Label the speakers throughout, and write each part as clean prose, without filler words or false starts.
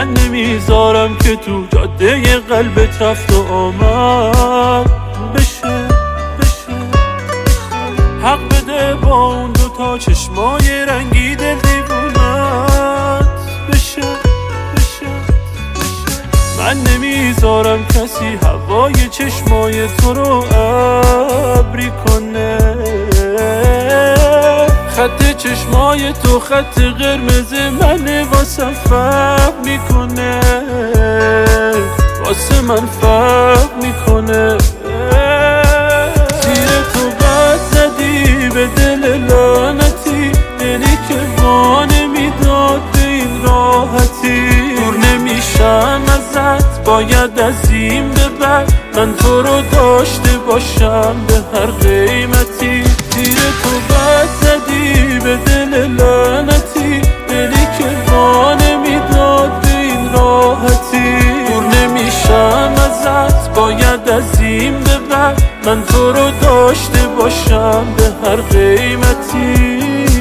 Speaker 1: من نمیذارم که تو جاده قلبت رفت و آمد بشه. حق بده با اون دوتا چشمای رنگی دل دیوونت بشه. من نمیذارم کسی هوای چشمای تو رو ابری کنه. خط چشمای تو خط قرمز من واسه فرق میکنه، واسه من فرق میکنه. تیر تو بد زدی به دل لعنتی، دلی که ما نمیداد به این راحتی. دور نمیشم ازت، باید از این به بعد من تو رو داشته باشم به هر قیمتی. تیر تو بد زدی به دل لعنتی، دلی که ما نمیداد به این راحتی. دور نمیشم ازت، باید از این به بعد من تو رو داشته باشم به هر قیمتی.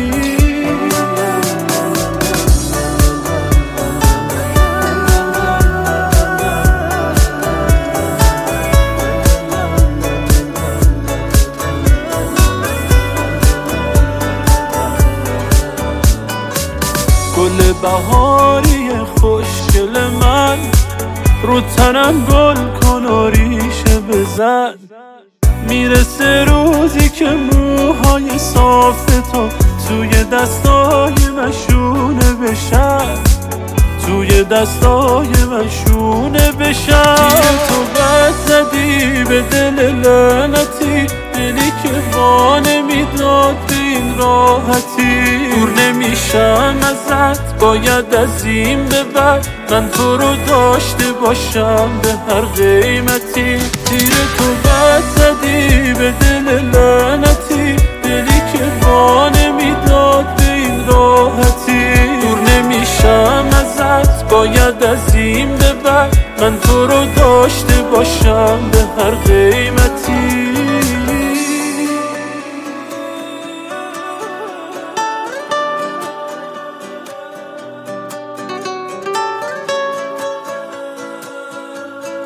Speaker 1: گل بهاری خوشگل من، رو تنم گل کن و ریشه بزن. میرسه روزی که موهای صاف تو توی دستای من شونه بشن، توی دستای من شونه بشن. تیر تو بد زدی به دل لعنتی، دلی که با نمیداد به این راحتی. دور نمیشم ازت، باید از این به بعد من تو رو داشته باشم به هر قیمتی. تیر تو بد زدی به دل لعنتی، دلی که با نمیداد به این راحتی. دور نمیشم ازت، باید از این به بعد من تو رو داشته باشم به هر قیمتی.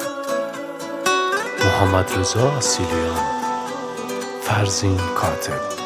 Speaker 2: محمد رضا اصیلیان، فرزین کاتب.